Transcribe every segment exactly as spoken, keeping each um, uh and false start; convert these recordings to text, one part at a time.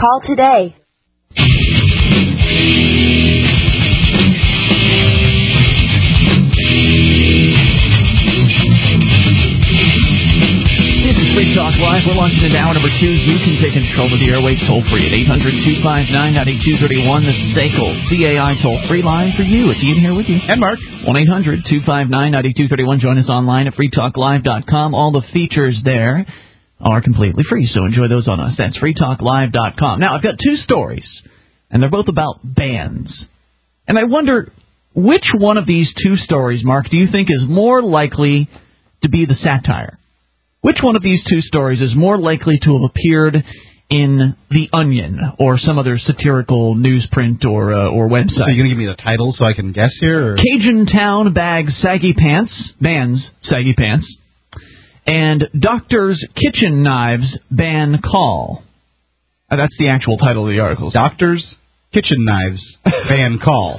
Call today. Free Talk Live. We're launching into hour number two. You can take control of the airwaves toll free at eight hundred two five nine nine two three one. This is S A C L, C A I toll free line for you. It's Ian here with you. And Mark. one eight hundred two five nine nine two three one. Join us online at free talk live dot com. All the features there are completely free, so enjoy those on us. That's free talk live dot com. Now, I've got two stories, and they're both about bands. And I wonder, which one of these two stories, Mark, do you think is more likely to be the satire? Which one of these two stories is more likely to have appeared in The Onion or some other satirical newsprint or uh, or website? So you're going to give me the title so I can guess here? Or? Cajun Town bags saggy pants, bans saggy pants, and Doctor's Kitchen Knives ban call. Uh, that's the actual title of the article. Doctor's Kitchen Knives ban call.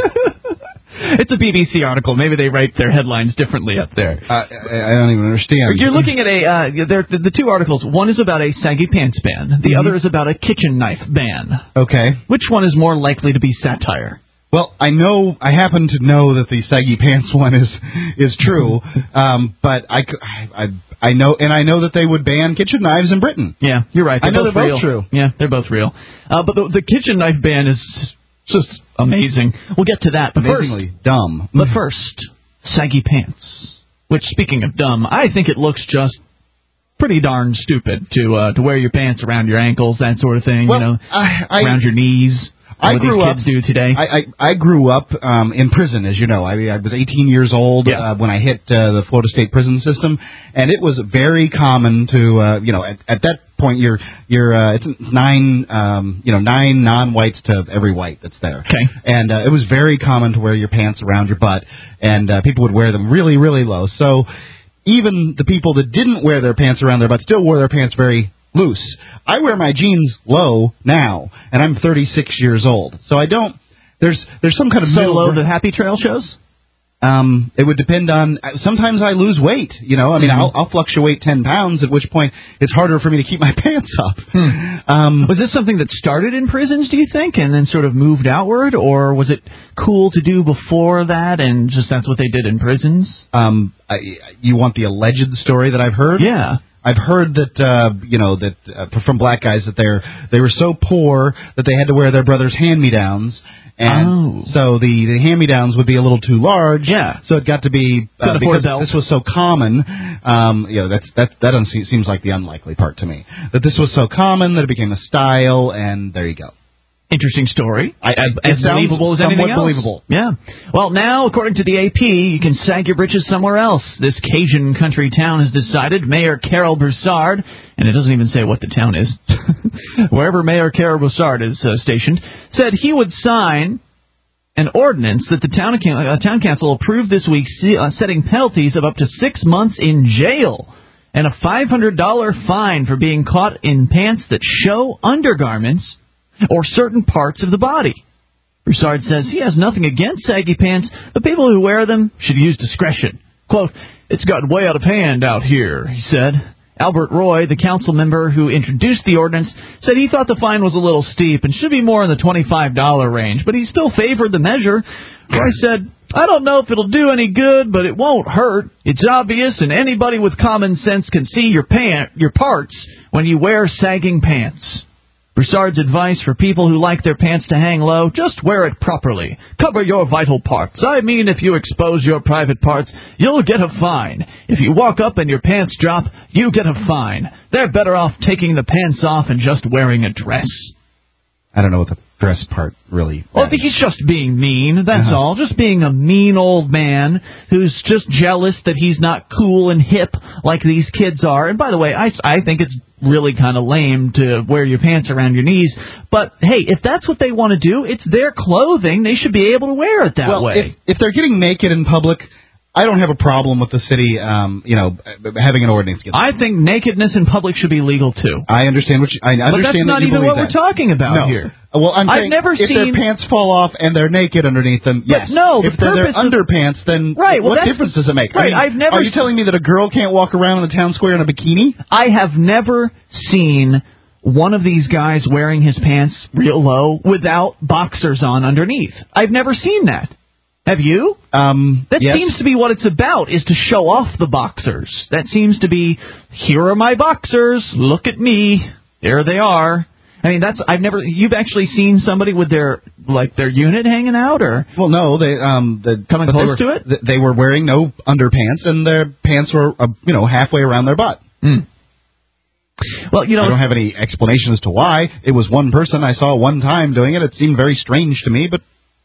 It's a B B C article. Maybe they write their headlines differently up there. Uh, I don't even understand. You're looking at a uh, the, the two articles. One is about a saggy pants ban. The mm-hmm. other is about a kitchen knife ban. Okay. Which one is more likely to be satire? Well, I know I happen to know that the saggy pants one is is true, um, but I, I I know and I know that they would ban kitchen knives in Britain. Yeah, you're right. They're I know both they're real. both true. Yeah, they're both real. Uh, but the, the kitchen knife ban is just amazing. We'll get to that. But Amazingly first, dumb. But first, saggy pants. Which, speaking of dumb, I think it looks just pretty darn stupid to uh, to wear your pants around your ankles, that sort of thing. Well, you know, I, I, around your knees. I what grew these up, kids do today. I, I, I grew up um, in prison, as you know. I, I was eighteen years old yeah. uh, when I hit uh, the Florida State prison system, and it was very common to, uh, you know, at, at that point you're you're uh, it's nine, um, you know, nine non-whites to every white that's there. Okay. And uh, it was very common to wear your pants around your butt, and uh, people would wear them really, really low. So even the people that didn't wear their pants around their butt still wore their pants very loose. I wear my jeans low now, and I'm thirty-six years old. So I don't. There's there's some kind of so middle low ground. the Happy Trail shows. Um, it would depend on. Sometimes I lose weight. You know, I mean, mm-hmm. I'll, I'll fluctuate ten pounds. At which point, it's harder for me to keep my pants up. Hmm. Um, was this something that started in prisons, do you think, and then sort of moved outward, or was it cool to do before that, and just that's what they did in prisons? Um, I, you want the alleged story that I've heard? Yeah. I've heard that uh, you know that uh, from black guys that they're they were so poor that they had to wear their brother's hand-me-downs, and oh. so the, the hand-me-downs would be a little too large. Yeah. So it got to be uh, because this was so common. Um, you know, that's that that doesn't seem, seems like the unlikely part to me. That this was so common that it became a style, and there you go. Interesting story. I, as it as believable as anything else. Believable. Yeah. Well, now, according to the A P, you can sag your britches somewhere else. This Cajun country town has decided. Mayor Carol Broussard, and it doesn't even say what the town is, wherever Mayor Carol Broussard is uh, stationed, said he would sign an ordinance that the town, uh, town council approved this week, uh, setting penalties of up to six months in jail and a five hundred dollars fine for being caught in pants that show undergarments or certain parts of the body. Broussard says he has nothing against saggy pants, but people who wear them should use discretion. Quote, "It's gotten way out of hand out here," he said. Albert Roy, the council member who introduced the ordinance, said he thought the fine was a little steep and should be more in the twenty-five dollars range, but he still favored the measure. Roy said, "I don't know if it'll do any good, but it won't hurt. It's obvious, and anybody with common sense can see your pant, your parts when you wear sagging pants." Broussard's advice for people who like their pants to hang low, just wear it properly. Cover your vital parts. I mean, if you expose your private parts, you'll get a fine. If you walk up and your pants drop, you get a fine. They're better off taking the pants off and just wearing a dress. I don't know what the dress part really... Well, I think he's just being mean, that's uh-huh. all. Just being a mean old man who's just jealous that he's not cool and hip like these kids are. And by the way, I, I think it's really kind of lame to wear your pants around your knees. But, hey, if that's what they want to do, it's their clothing. They should be able to wear it that well, way. If, if they're getting naked in public... I don't have a problem with the city, um, you know, having an ordinance against I think nakedness in public should be legal, too. I understand what you, I understand but that's that not you even what that. we're talking about no. here. Well, I'm I've saying never if seen... their pants fall off and they're naked underneath them, yes. But no, the if they're their purpose of... underpants, then right, well, what that's difference the... does it make? Right, I mean, I've never... Are you telling me that a girl can't walk around in the town square in a bikini? I have never seen one of these guys wearing his pants real low without boxers on underneath. I've never seen that. Have you? Um, that yes. seems to be what it's about, is to show off the boxers. That seems to be, here are my boxers, look at me, there they are. I mean, that's, I've never, you've actually seen somebody with their, like, their unit hanging out, or? Well, no, they, um, the, coming close they were, to it? They were wearing no underpants, and their pants were, uh, you know, halfway around their butt. Mm. Well, you know, I don't have any explanation as to why. It was one person I saw one time doing it. It seemed very strange to me, but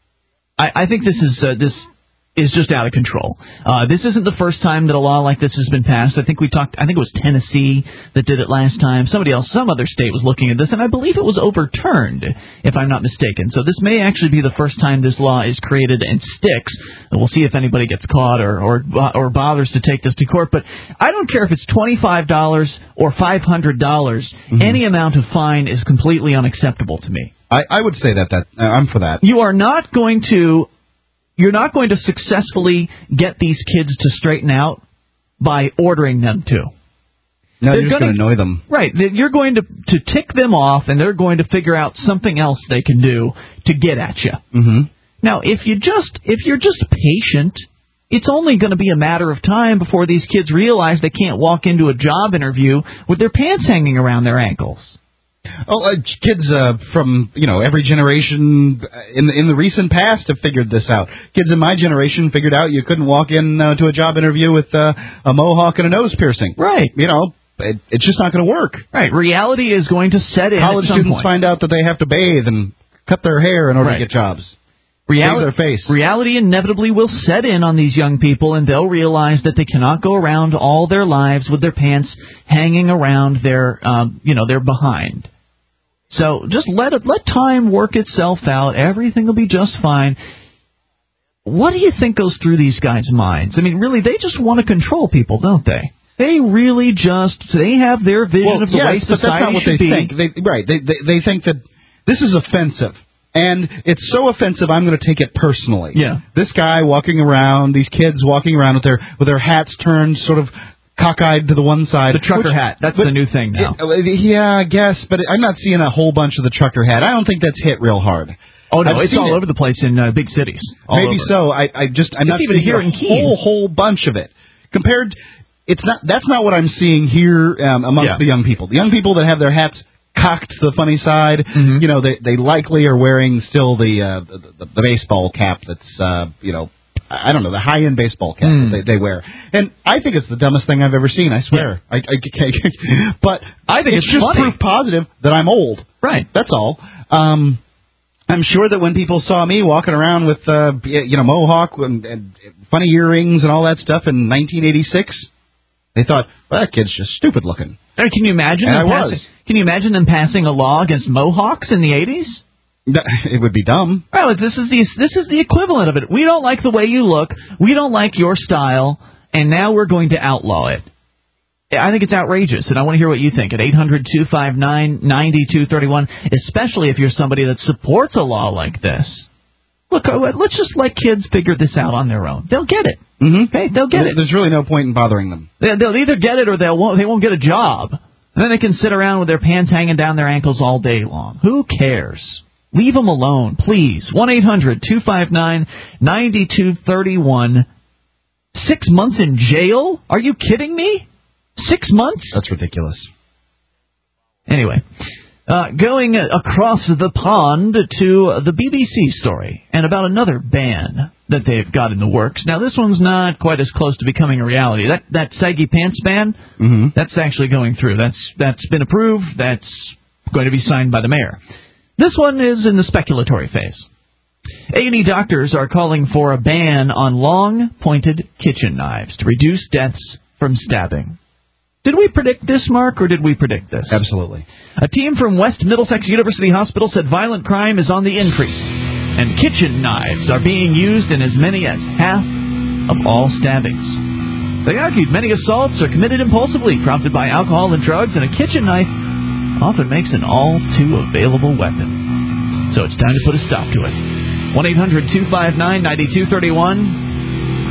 I, I think this is uh, this is just out of control. Uh, this isn't the first time that a law like this has been passed. I think we talked. I think it was Tennessee that did it last time. Somebody else, some other state was looking at this, and I believe it was overturned, if I'm not mistaken. So this may actually be the first time this law is created and sticks. We'll see if anybody gets caught or or, or bothers to take this to court. But I don't care if it's twenty-five dollars or five hundred dollars. Mm-hmm. Any amount of fine is completely unacceptable to me. I, I would say that that uh, I'm for that. You are not going to. You're not going to successfully get these kids to straighten out by ordering them to. No, they're you're just going to annoy them. Right. You're going to, to tick them off, and they're going to figure out something else they can do to get at you. Mm-hmm. Now, if you just if you're just patient, it's only going to be a matter of time before these kids realize they can't walk into a job interview with their pants hanging around their ankles. Oh, uh, kids uh, from, you know, every generation in the, in the recent past have figured this out. Kids in my generation figured out you couldn't walk in uh, to a job interview with uh, a mohawk and a nose piercing. Right. You know, it, it's just not going to work. Right. Reality is going to set in College at some students point. find out that they have to bathe and cut their hair in order right. to get jobs. Reality, their face. reality inevitably will set in on these young people, and they'll realize that they cannot go around all their lives with their pants hanging around their, um, you know, their behind. So just let it, let time work itself out. Everything will be just fine. What do you think goes through these guys' minds? I mean, really, they just want to control people, don't they? They really just, they have their vision well, of the yes, way society but that's not what should they be. think. They, right, they, they, they think that this is offensive. And it's so offensive, I'm going to take it personally. Yeah. This guy walking around, these kids walking around with their with their hats turned sort of cockeyed to the one side. The trucker which, hat. That's but, the new thing now. It, yeah, I guess, but I'm not seeing a whole bunch of the trucker hat. I don't think that's hit real hard. Oh, no, I've it's all it. over the place in uh, big cities. Maybe over. so. I, I just, I'm it's not even seeing here a in whole, whole bunch of it. Compared, it's not. That's not what I'm seeing here um, amongst yeah. the young people. The young people that have their hats cocked to the funny side, mm-hmm. you know, they they likely are wearing still the uh, the, the, the baseball cap that's, uh, you know, I don't know, the high-end baseball cap mm. that they, they wear. And I think it's the dumbest thing I've ever seen, I swear. Yeah. I, I, but I think it's, it's just funny. proof positive that I'm old. Right. That's all. Um, I'm sure that when people saw me walking around with, uh, you know, mohawk and, and funny earrings and all that stuff in nineteen eighty-six, they thought, well, that kid's just stupid looking. Can you imagine? And them I passing, was. Can you imagine them passing a law against mohawks in the eighties? It would be dumb. Well, this is the this is the equivalent of it. We don't like the way you look. We don't like your style, and now we're going to outlaw it. I think it's outrageous, and I want to hear what you think at eight hundred two five nine nine two three one, especially if you're somebody that supports a law like this. Look, let's just let kids figure this out on their own. They'll get it. Mm-hmm. Okay, they'll get well, it. There's really no point in bothering them. They'll either get it or they won't. They won't get a job. And then they can sit around with their pants hanging down their ankles all day long. Who cares? Leave them alone, please. one eight hundred two five nine nine two three one. Six months in jail? Are you kidding me? Six months? That's ridiculous. Anyway, uh, going across the pond to the B B C story and about another ban that they've got in the works. Now, this one's not quite as close to becoming a reality. That that saggy pants ban, mm-hmm. that's actually going through. That's That's been approved. That's going to be signed by the mayor. This one is in the speculatory phase. A and E doctors are calling for a ban on long, pointed kitchen knives to reduce deaths from stabbing. Did we predict this, Mark, or did we predict this? Absolutely. A team from West Middlesex University Hospital said violent crime is on the increase, and kitchen knives are being used in as many as half of all stabbings. They argued many assaults are committed impulsively, prompted by alcohol and drugs, and a kitchen knife often makes an all-too-available weapon. So it's time to put a stop to it. one eight hundred two five nine nine two three one.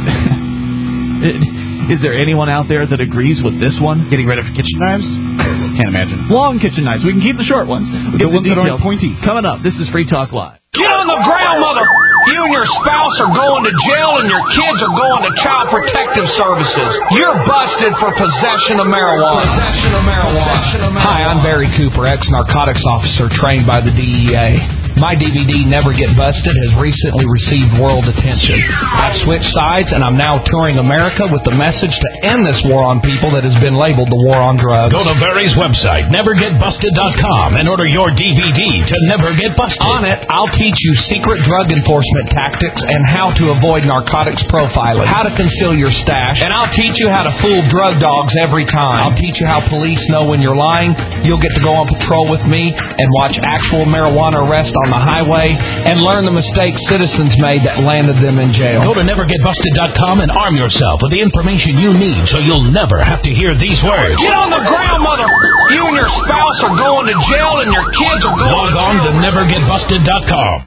Is there anyone out there that agrees with this one? Getting rid of kitchen knives? Can't imagine. Long kitchen knives. We can keep the short ones. We'll The get ones the that details. aren't pointy. Coming up, this is Free Talk Live. Get on the ground, mother... You and your spouse are going to jail and your kids are going to Child Protective Services. You're busted for possession of marijuana. Possession of marijuana. Hi, I'm Barry Cooper, ex-narcotics officer trained by the D E A. My D V D, Never Get Busted, has recently received world attention. I've switched sides, and I'm now touring America with the message to end this war on people that has been labeled the war on drugs. Go to Barry's website, never get busted dot com, and order your D V D to Never Get Busted. On it, I'll teach you secret drug enforcement tactics and how to avoid narcotics profiling, how to conceal your stash, and I'll teach you how to fool drug dogs every time. I'll teach you how police know when you're lying. You'll get to go on patrol with me and watch actual marijuana arrests on the highway and learn the mistakes citizens made that landed them in jail. Go to never get busted dot com and arm yourself with the information you need so you'll never have to hear these words. Get on the ground, mother! You and your spouse are going to jail and your kids are going Log on to never get busted dot com.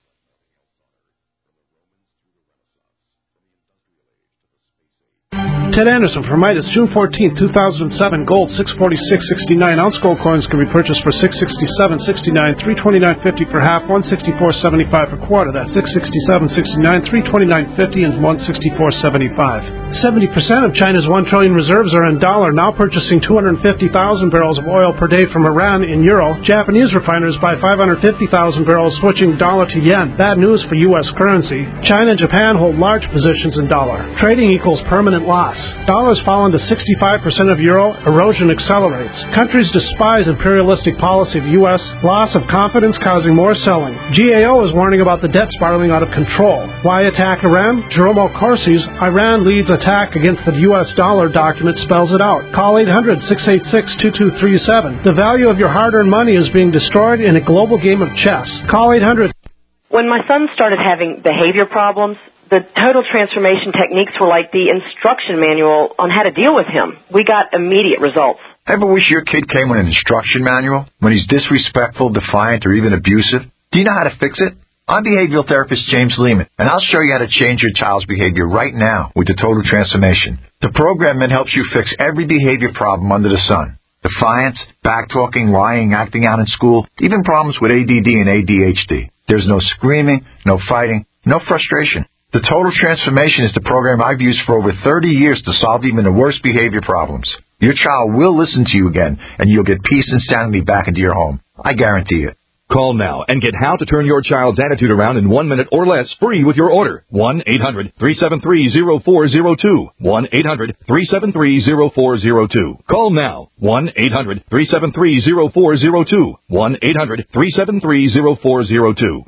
Ted Anderson for Midas, June fourteenth, two thousand seven, gold six forty-six sixty-nine. Ounce gold coins can be purchased for six sixty-seven sixty-nine, three twenty-nine fifty for half, one sixty-four seventy-five per quarter. That's six sixty-seven sixty-nine, three twenty-nine fifty, and one sixty-four seventy-five. seventy percent of China's one trillion reserves are in dollar, now purchasing two hundred fifty thousand barrels of oil per day from Iran in euro. Japanese refiners buy five hundred fifty thousand barrels, switching dollar to yen. Bad news for U S currency. China and Japan hold large positions in dollar. Trading equals permanent loss. Dollar's fallen to sixty-five percent of euro. Erosion accelerates. Countries despise imperialistic policy of U S. Loss of confidence causing more selling. G A O is warning about the debt spiraling out of control. Why attack Iran? Jerome Corsi's Iran leads attack against the U S dollar document spells it out. Call eight hundred, six eight six, two two three seven. The value of your hard-earned money is being destroyed in a global game of chess. Call eight hundred. When my son started having behavior problems, the total transformation techniques were like the instruction manual on how to deal with him. We got immediate results. Ever wish your kid came with an instruction manual when he's disrespectful, defiant, or even abusive? Do you know how to fix it? I'm behavioral therapist James Lehman, and I'll show you how to change your child's behavior right now with the Total Transformation. The program then helps you fix every behavior problem under the sun. Defiance, backtalking, lying, acting out in school, even problems with A D D and A D H D. There's no screaming, no fighting, no frustration. The Total Transformation is the program I've used for over thirty years to solve even the worst behavior problems. Your child will listen to you again, and you'll get peace and sanity back into your home. I guarantee it. Call now and get how to turn your child's attitude around in one minute or less free with your order. one eight hundred, three seven three, zero four zero two. one eight hundred, three seven three, zero four zero two. Call now. one eight hundred, three seven three, zero four zero two. one eight hundred, three seven three, zero four zero two.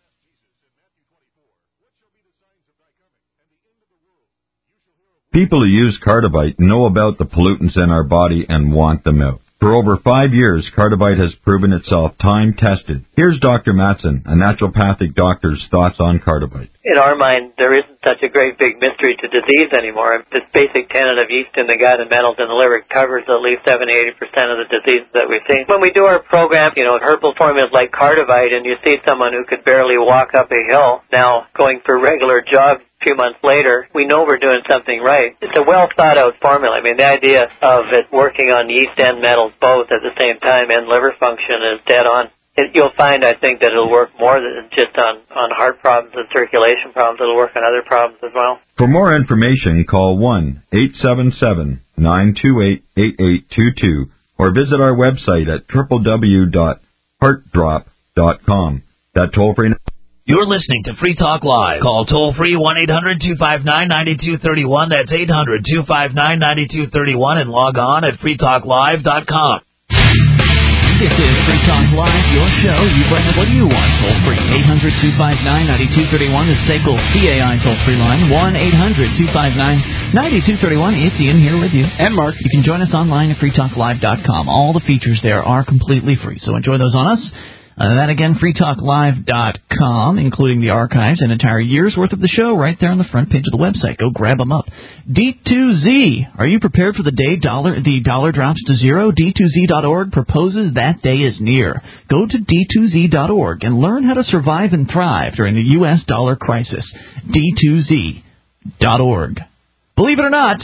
People who use Cardivite know about the pollutants in our body and want them out. For over five years, Cardivite has proven itself time-tested. Here's Doctor Matson, a naturopathic doctor's thoughts on Cardivite. In our mind, there isn't such a great big mystery to disease anymore. This basic tenet of yeast in the gut and metals in the liver covers at least seventy to eighty percent of the diseases that we see. When we do our program, you know, herbal formulas like Cardivite, and you see someone who could barely walk up a hill now going for regular jogs a few months later, we know we're doing something right. It's a well-thought-out formula. I mean, the idea of it working on yeast and metals both at the same time and liver function is dead on. It, you'll find, I think, that it'll work more than just on, on heart problems and circulation problems. It'll work on other problems as well. For more information, call one eight seven seven, nine two eight, eight eight two two or visit our website at w w w dot heart drop dot com. That toll-free... You're listening to Free Talk Live. Call toll-free one eight hundred, two five nine, nine two three one. That's eight hundred, two five nine, nine two three one and log on at free talk live dot com. This is Free Talk Live, your show. You bring up what you want, toll-free. eight hundred, two five nine, nine two three one, the S A C L C A I toll-free line. one eight hundred, two five nine, nine two three one. It's Ian here with you. And Mark. You can join us online at free talk live dot com. All the features there are completely free, so enjoy those on us. Uh, that again, free talk live dot com, including the archives and entire year's worth of the show right there on the front page of the website. Go grab them up. D two Z. Are you prepared for the day dollar the dollar drops to zero? D two Z dot org proposes that day is near. Go to D two Z dot org and learn how to survive and thrive during the U S dollar crisis. D two Z dot org. Believe it or not,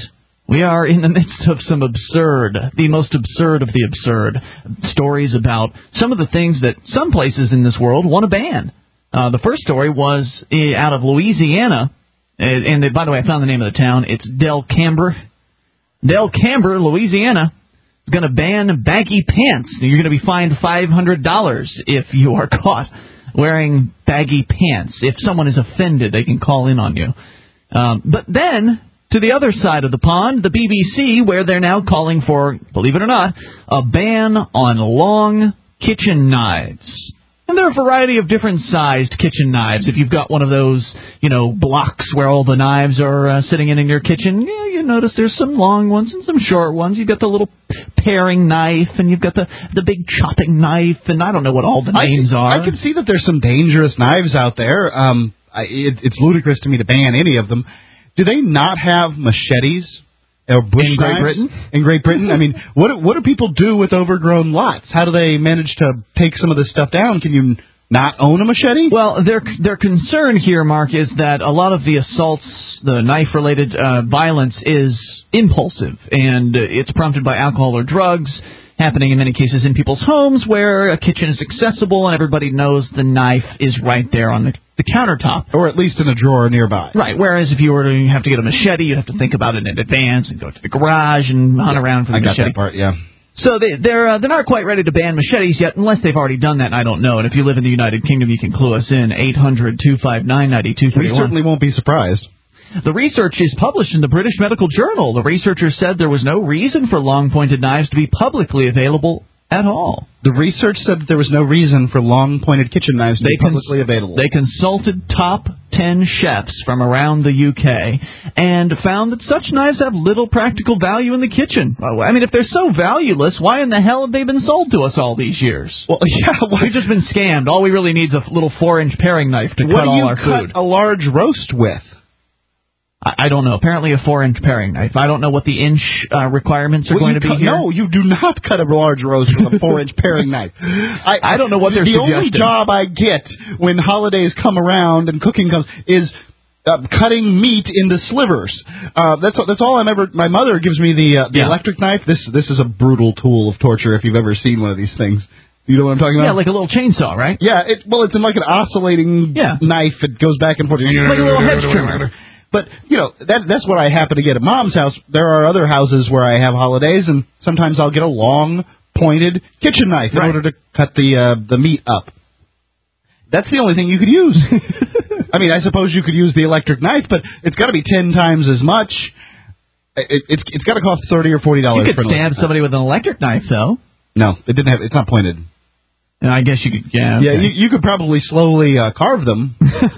We are in the midst of some absurd, the most absurd of the absurd, stories about some of the things that some places in this world want to ban. Uh, the first story was uh, out of Louisiana, and, and by the way, I found the name of the town. It's Del Camber. Del Camber, Louisiana, is going to ban baggy pants. You're going to be fined five hundred dollars if you are caught wearing baggy pants. If someone is offended, they can call in on you. Um, but then, to the other side of the pond, the B B C, where they're now calling for, believe it or not, a ban on long kitchen knives. And there are a variety of different sized kitchen knives. If you've got one of those, you know, blocks where all the knives are uh, sitting in in your kitchen, yeah, you notice there's some long ones and some short ones. You've got the little paring knife, and you've got the the big chopping knife, and I don't know what all the names I, are. I can see that there's some dangerous knives out there. Um, I, it, it's ludicrous to me to ban any of them. Do they not have machetes or bush in Great knives? Britain? In Great Britain? I mean, what what do people do with overgrown lots? How do they manage to take some of this stuff down? Can you not own a machete? Well, their their concern here, Mark, is that a lot of the assaults, the knife-related uh, violence, is impulsive, and uh, it's prompted by alcohol or drugs, happening in many cases in people's homes where a kitchen is accessible and everybody knows the knife is right there on the, the countertop. Or at least in a drawer nearby. Right, whereas if you were to have to get a machete, you'd have to think about it in advance and go to the garage and hunt yeah, around for the I got machete. that part, yeah. So they, they're uh, they're not quite ready to ban machetes yet, unless they've already done that, and I don't know. And if you live in the United Kingdom, you can clue us in, eight hundred two five nine nine two three one. We certainly won't be surprised. The research is published in the British Medical Journal. The researchers said there was no reason for long-pointed knives to be publicly available at all. The research said that there was no reason for long-pointed kitchen knives to they be publicly cons- available. They consulted top ten chefs from around the U K and found that such knives have little practical value in the kitchen. I mean, if they're so valueless, why in the hell have they been sold to us all these years? Well, yeah, well, we've just been scammed. All we really need is a little four-inch paring knife to cut all our food. What do you cut a large roast with? I don't know. Apparently a four-inch paring knife. I don't know what the inch uh, requirements are well, going to be cut, here. No, you do not cut a large roast with a four-inch paring knife. I, I don't know what they're the suggesting. The only job I get when holidays come around and cooking comes is uh, cutting meat into slivers. Uh, that's that's all I'm ever. My mother gives me the uh, the yeah. electric knife. This this is a brutal tool of torture if you've ever seen one of these things. You know what I'm talking about? Yeah, like a little chainsaw, right? Yeah. It, well, it's in like an oscillating yeah. knife. It goes back and forth. Like a little hedge trimmer. But, you know, that that's what I happen to get at Mom's house. There are other houses where I have holidays, and sometimes I'll get a long, pointed kitchen knife in right. order to cut the uh, the meat up. That's the only thing you could use. I mean, I suppose you could use the electric knife, but it's got to be ten times as much. It, it's it's got to cost thirty or forty dollars. You could for stab somebody with an electric knife, though. No, it didn't have. It's not pointed. I guess you could. Yeah. Okay. Yeah, you, you could probably slowly uh, carve them.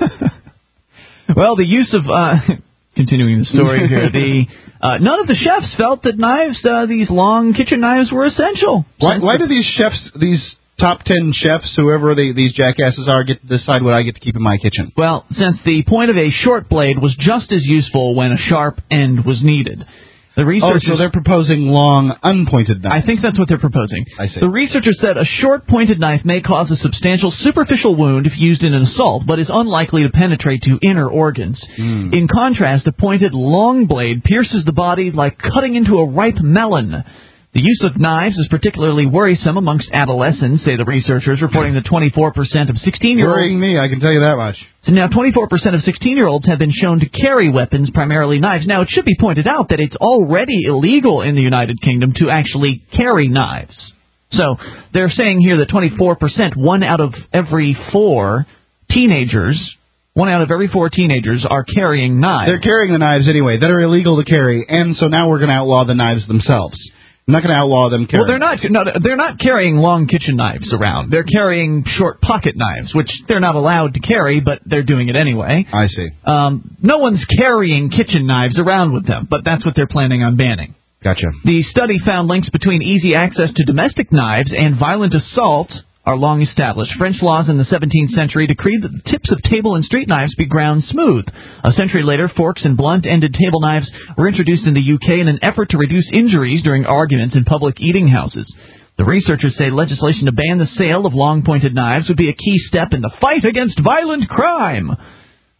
Well, the use of, uh, continuing the story here, the uh, none of the chefs felt that knives, uh, these long kitchen knives, were essential. Why, why do these chefs, these top ten chefs, whoever they, these jackasses are, get to decide what I get to keep in my kitchen? Well, since the point of a short blade was just as useful when a sharp end was needed. The researchers, oh, so they're proposing long, unpointed knives. I think that's what they're proposing. I see. The researchers said a short, pointed knife may cause a substantial superficial wound if used in an assault, but is unlikely to penetrate to inner organs. Mm. In contrast, a pointed, long blade pierces the body like cutting into a ripe melon. The use of knives is particularly worrisome amongst adolescents, say the researchers, reporting that twenty-four percent of sixteen-year-olds... Worrying me, I can tell you that much. So now twenty-four percent of sixteen-year-olds have been shown to carry weapons, primarily knives. Now, it should be pointed out that it's already illegal in the United Kingdom to actually carry knives. So they're saying here that twenty-four percent, one out of every four teenagers... One out of every four teenagers are carrying knives. They're carrying the knives anyway that are illegal to carry, and so now we're going to outlaw the knives themselves. I'm not going to outlaw them carrying. Well, they're not. No, they're not carrying long kitchen knives around. They're carrying short pocket knives, which they're not allowed to carry, but they're doing it anyway. I see. Um, no one's carrying kitchen knives around with them, but that's what they're planning on banning. Gotcha. The study found links between easy access to domestic knives and violent assault are long established. French laws in the seventeenth century decreed that the tips of table and street knives be ground smooth. A century later, forks and blunt-ended table knives were introduced in the U K in an effort to reduce injuries during arguments in public eating houses. The researchers say legislation to ban the sale of long-pointed knives would be a key step in the fight against violent crime.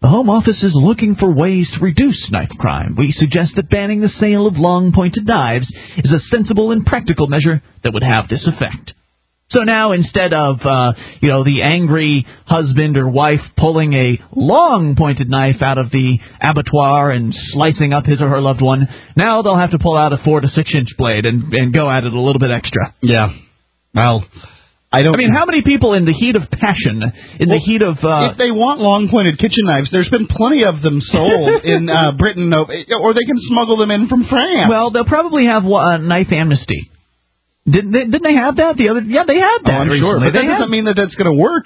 The Home Office is looking for ways to reduce knife crime. We suggest that banning the sale of long-pointed knives is a sensible and practical measure that would have this effect. So now, instead of, uh, you know, the angry husband or wife pulling a long-pointed knife out of the abattoir and slicing up his or her loved one, now they'll have to pull out a four to six inch blade and, and go at it a little bit extra. Yeah. Well, I don't... I mean, how many people in the heat of passion, in well, the heat of... Uh, if they want long-pointed kitchen knives, there's been plenty of them sold in uh, Britain, or they can smuggle them in from France. Well, they'll probably have a knife amnesty. Didn't they, didn't they have that the other? Yeah, they had that. Oh, I'm recently. sure, but they that doesn't had... mean that that's going to work.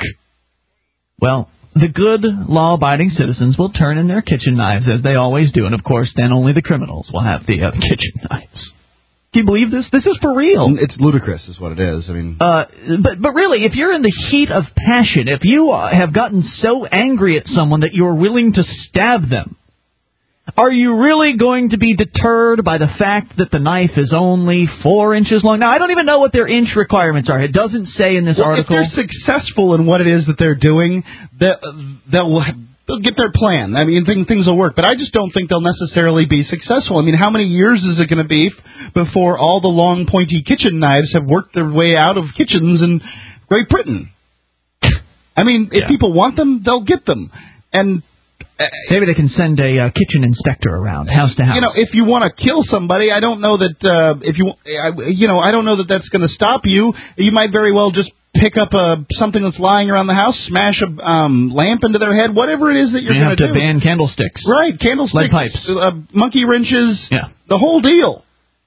Well, the good, law-abiding citizens will turn in their kitchen knives as they always do, and of course, then only the criminals will have the uh, kitchen knives. Do you believe this? This is for real. It's ludicrous, is what it is. I mean, uh, but but really, if you're in the heat of passion, if you uh, have gotten so angry at someone that you're willing to stab them, are you really going to be deterred by the fact that the knife is only four inches long? Now, I don't even know what their inch requirements are. It doesn't say in this well, article. If they're successful in what it is that they're doing, they'll, they'll, they'll get their plan. I mean, things, things will work. But I just don't think they'll necessarily be successful. I mean, how many years is it going to be before all the long, pointy kitchen knives have worked their way out of kitchens in Great Britain? I mean, if yeah. people want them, they'll get them. And... Maybe they can send a uh, kitchen inspector around, house to house. You know, if you want to kill somebody, I don't know that uh, if you, I, you know, I don't know that that's going to stop you. You might very well just pick up a something that's lying around the house, smash a um, lamp into their head, whatever it is that you're you going to do. have to ban candlesticks, right? Candlesticks, lead pipes, uh, monkey wrenches, yeah, the whole deal.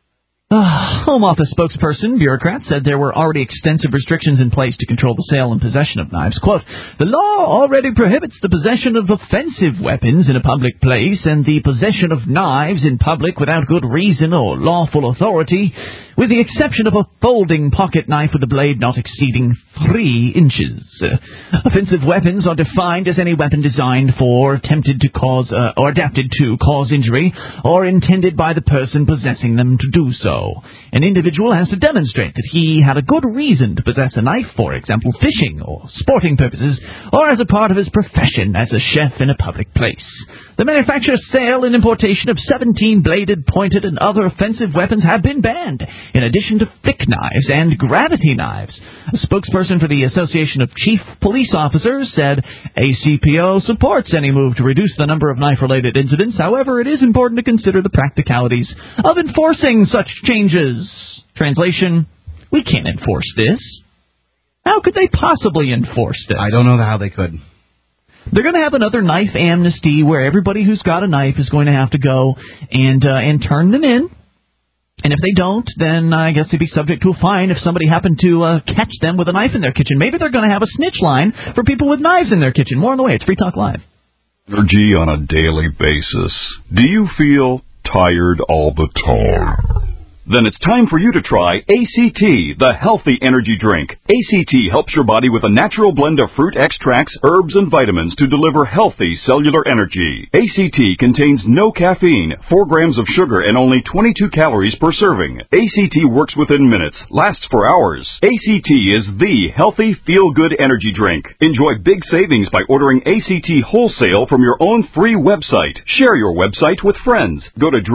Uh, Home Office spokesperson, bureaucrat, said there were already extensive restrictions in place to control the sale and possession of knives. Quote, the law already prohibits the possession of offensive weapons in a public place and the possession of knives in public without good reason or lawful authority, with the exception of a folding pocket knife with a blade not exceeding three inches. Uh, offensive weapons are defined as any weapon designed for, attempted to cause, uh, or adapted to cause injury, or intended by the person possessing them to do so. An individual has to demonstrate that he had a good reason to possess a knife, for example, fishing or sporting purposes, or as a part of his profession as a chef in a public place. The manufacture, sale, and importation of seventeen-bladed, pointed, and other offensive weapons have been banned, in addition to flick knives and gravity knives. A spokesperson for the Association of Chief Police Officers said A C P O supports any move to reduce the number of knife-related incidents. However, it is important to consider the practicalities of enforcing such changes. Translation, we can't enforce this. How could they possibly enforce this? I don't know how they could. They're going to have another knife amnesty where everybody who's got a knife is going to have to go and uh, and turn them in. And if they don't, then I guess they'd be subject to a fine if somebody happened to uh, catch them with a knife in their kitchen. Maybe they're going to have a snitch line for people with knives in their kitchen. More on the way. It's Free Talk Live. Energy on a daily basis. Do you feel tired all the time? Then it's time for you to try A C T, the healthy energy drink. A C T helps your body with a natural blend of fruit extracts, herbs, and vitamins to deliver healthy cellular energy. A C T contains no caffeine, four grams of sugar, and only twenty-two calories per serving. A C T works within minutes, lasts for hours. A C T is the healthy, feel-good energy drink. Enjoy big savings by ordering A C T wholesale from your own free website. Share your website with friends. Go to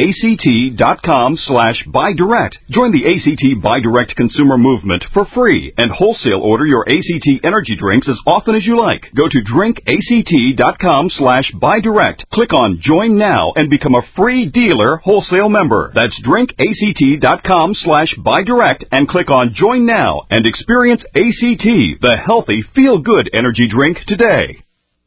drinkact.com slash Buy Direct. Join the A C T Buy Direct consumer movement for free and wholesale order your A C T energy drinks as often as you like. Go to drinkact.com slash Buy Direct. Click on Join Now and become a free dealer wholesale member. That's drinkact.com slash Buy Direct and click on Join Now and experience A C T, the healthy, feel-good energy drink today.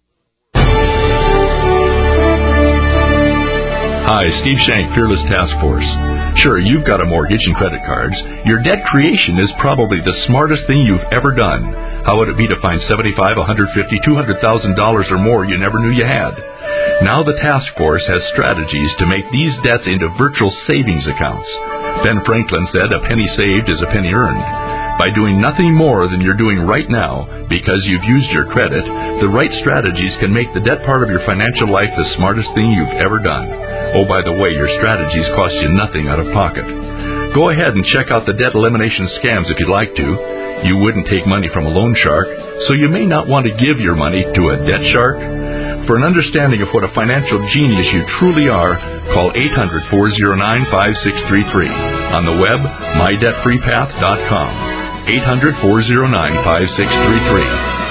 Hi, Steve Shank, Fearless Task Force. Sure, you've got a mortgage and credit cards. Your debt creation is probably the smartest thing you've ever done. How would it be to find seventy-five thousand dollars, one hundred fifty thousand dollars, two hundred thousand dollars or more you never knew you had? Now the task force has strategies to make these debts into virtual savings accounts. Ben Franklin said a penny saved is a penny earned. By doing nothing more than you're doing right now because you've used your credit, the right strategies can make the debt part of your financial life the smartest thing you've ever done. Oh, by the way, your strategies cost you nothing out of pocket. Go ahead and check out the debt elimination scams if you'd like to. You wouldn't take money from a loan shark, so you may not want to give your money to a debt shark. For an understanding of what a financial genius you truly are, call eight hundred, four oh nine, five six three three. On the web, my debt free path dot com. eight hundred, four oh nine, five six three three.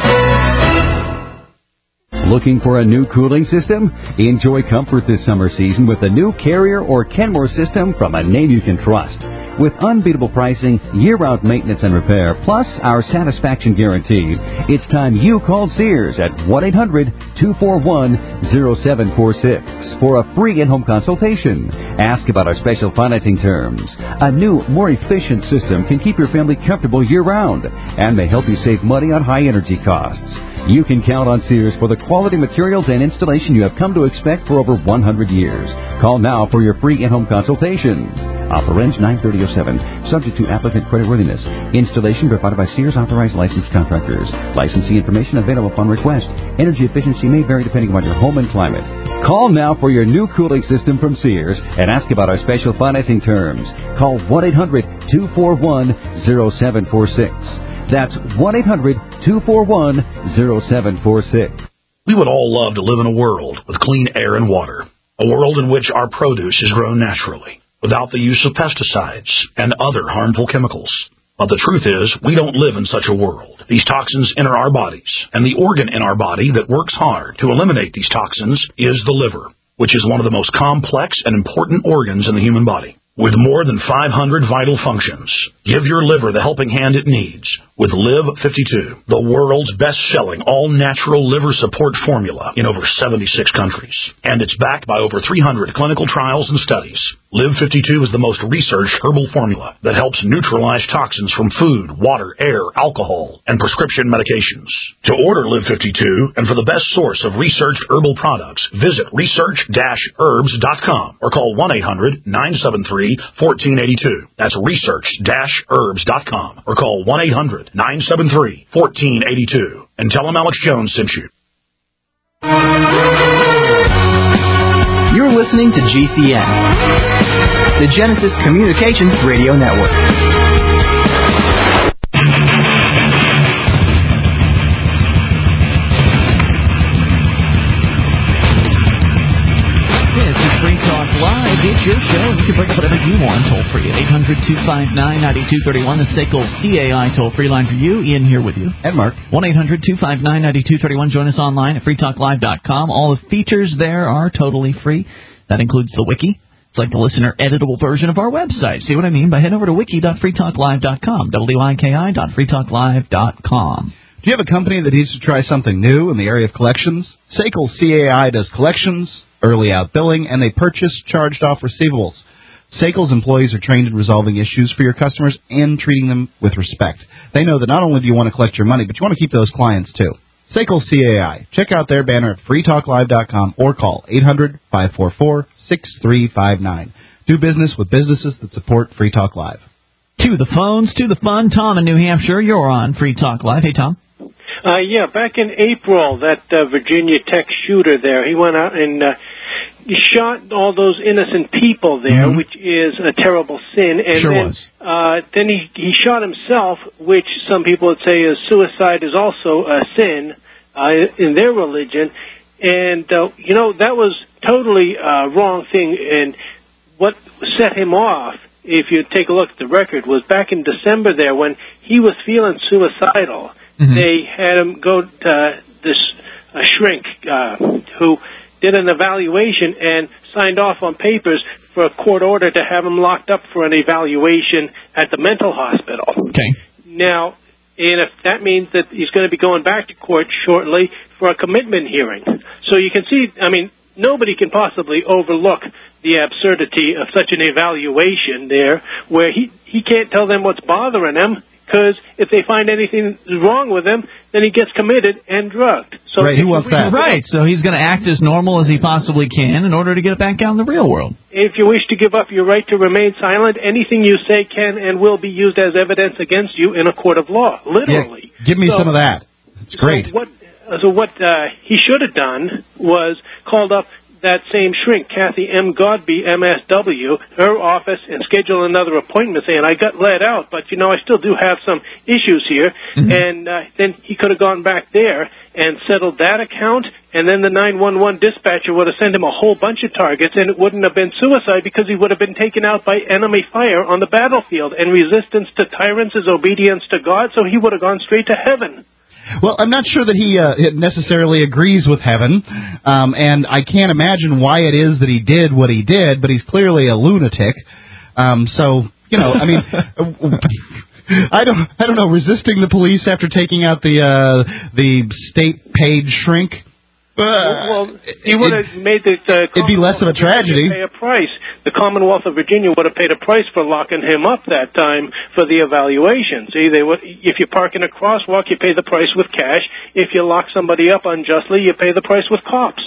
Looking for a new cooling system? Enjoy comfort this summer season with the new Carrier or Kenmore system from a name you can trust. With unbeatable pricing, year-round maintenance and repair, plus our satisfaction guarantee, it's time you called Sears at one eight hundred, two four one, oh seven four six for a free in-home consultation. Ask about our special financing terms. A new, more efficient system can keep your family comfortable year-round and may help you save money on high-energy costs. You can count on Sears for the quality materials and installation you have come to expect for over one hundred years. Call now for your free in-home consultation. Offer ends nine thirty oh seven, subject to applicant creditworthiness. Installation provided by Sears authorized licensed contractors. Licensee information available upon request. Energy efficiency may vary depending on your home and climate. Call now for your new cooling system from Sears and ask about our special financing terms. Call one eight hundred, two four one, oh seven four six. That's one eight hundred, two four one, oh seven four six. We would all love to live in a world with clean air and water, a world in which our produce is grown naturally, without the use of pesticides and other harmful chemicals. But the truth is, we don't live in such a world. These toxins enter our bodies, and the organ in our body that works hard to eliminate these toxins is the liver, which is one of the most complex and important organs in the human body. With more than five hundred vital functions, give your liver the helping hand it needs with Live fifty-two, the world's best-selling all-natural liver support formula in over seventy-six countries. And it's backed by over three hundred clinical trials and studies. Live fifty-two is the most researched herbal formula that helps neutralize toxins from food, water, air, alcohol, and prescription medications. To order Live fifty-two and for the best source of researched herbal products, visit research dash herbs dot com or call one eight hundred, nine seven three, one four eight two. That's research dash herbs dot com or call one eight hundred, nine seven three, one four eight two and tell them Alex Jones sent you. You're listening to G C N, the Genesis Communications Radio Network. Live, it's your show. You can bring up whatever you want toll free at eight hundred, two five nine, nine two three one. The S A C L C A I toll free line for you. Ian here with you. And Mark. one eight hundred, two five nine, nine two three one. Join us online at free talk live dot com. All the features there are totally free. That includes the wiki. It's like the listener editable version of our website. See what I mean? By head over to wiki dot free talk live dot com. W I K I dot free talk live dot com. Do you have a company that needs to try something new in the area of collections? S A C L C A I does collections, early out billing, and they purchase charged-off receivables. S A C L's employees are trained in resolving issues for your customers and treating them with respect. They know that not only do you want to collect your money, but you want to keep those clients, too. S A C L C A I. Check out their banner at free talk live dot com or call eight hundred, five four four, six three five nine. Do business with businesses that support Free Talk Live. To the phones, to the fun. Tom in New Hampshire, you're on Free Talk Live. Hey, Tom. Uh, yeah, back in April, that uh, Virginia Tech shooter there, he went out and uh, he shot all those innocent people there, mm-hmm. which is a terrible sin. And sure then, was. Uh, then he, he shot himself, which some people would say is suicide is also a sin uh, in their religion. And, uh, you know, that was totally a wrong thing. And what set him off, if you take a look at the record, was back in December there when he was feeling suicidal. Mm-hmm. They had him go to this uh, shrink uh, who did an evaluation and signed off on papers for a court order to have him locked up for an evaluation at the mental hospital. Okay. Now, and if that means that he's going to be going back to court shortly for a commitment hearing. So you can see, I mean, nobody can possibly overlook the absurdity of such an evaluation there where he, he can't tell them what's bothering him. Because if they find anything wrong with him, then he gets committed and drugged. So right, who wants that? Right, so he's going to act as normal as he possibly can in order to get back out in the real world. If you wish to give up your right to remain silent, anything you say can and will be used as evidence against you in a court of law, literally. Yeah, give me so, some of that. It's great. So what, so what uh, he should have done was called up that same shrink, Kathy M. Godby, M S W, her office, and schedule another appointment saying, I got let out, but, you know, I still do have some issues here. Mm-hmm. And uh, then he could have gone back there and settled that account, and then the nine one one dispatcher would have sent him a whole bunch of targets, and it wouldn't have been suicide because he would have been taken out by enemy fire on the battlefield, and resistance to tyrants is obedience to God, so he would have gone straight to heaven. Well, I'm not sure that he uh, necessarily agrees with heaven, um, and I can't imagine why it is that he did what he did, but he's clearly a lunatic. Um, so, you know, I mean, I don't, I don't know, resisting the police after taking out the uh, the state-paid shrink. Uh, well, he would have made the, the it'd be less of a tragedy. Pay a price. The Commonwealth of Virginia would have paid a price for locking him up that time for the evaluation. See, they would. If you park in a crosswalk, you pay the price with cash. If you lock somebody up unjustly, you pay the price with cops.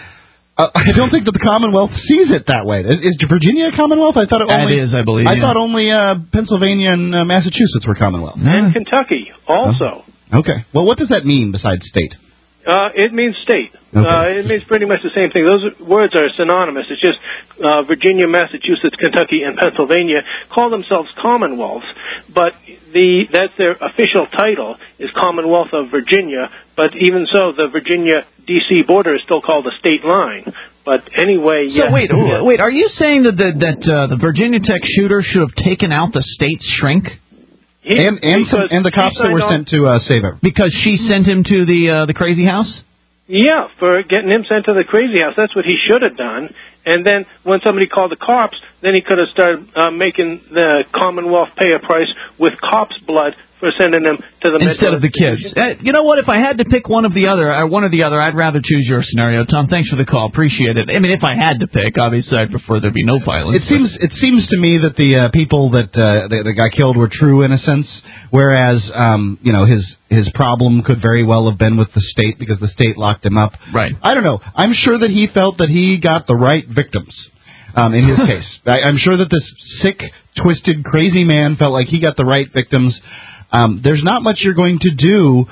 Uh, I don't think that the Commonwealth sees it that way. Is, is Virginia a Commonwealth? I thought it only. That is, I believe. I yeah. thought only uh, Pennsylvania and uh, Massachusetts were Commonwealth. And Kentucky also. Oh. Okay. Well, what does that mean besides state? Uh, it means state. Okay. Uh, it means pretty much the same thing. Those words are synonymous. It's just uh, Virginia, Massachusetts, Kentucky, and Pennsylvania call themselves Commonwealths, but the that's their official title is Commonwealth of Virginia. But even so, the Virginia D C border is still called the state line. But anyway, so yeah. wait, wait, are you saying that the, that uh, the Virginia Tech shooter should have taken out the state's shrink? He, and and, some, and the cops that were sent to uh, save him. Because she sent him to the uh, the crazy house? Yeah, for getting him sent to the crazy house. That's what he should have done. And then when somebody called the cops, then he could have started uh, making the Commonwealth pay a price with cops' blood for sending them to the instead of the kids. Uh, you know what? If I had to pick one of the other, or one or the other, I'd rather choose your scenario. Tom, thanks for the call. Appreciate it. I mean, if I had to pick, obviously, I'd prefer there be no violence. It seems it seems to me that the uh, people that, uh, that that got killed were true innocents, whereas um, you know his his problem could very well have been with the state because the state locked him up. Right. I don't know. I'm sure that he felt that he got the right victims. Um, in his case, I, I'm sure that this sick, twisted, crazy man felt like he got the right victims. Um, there's not much you're going to do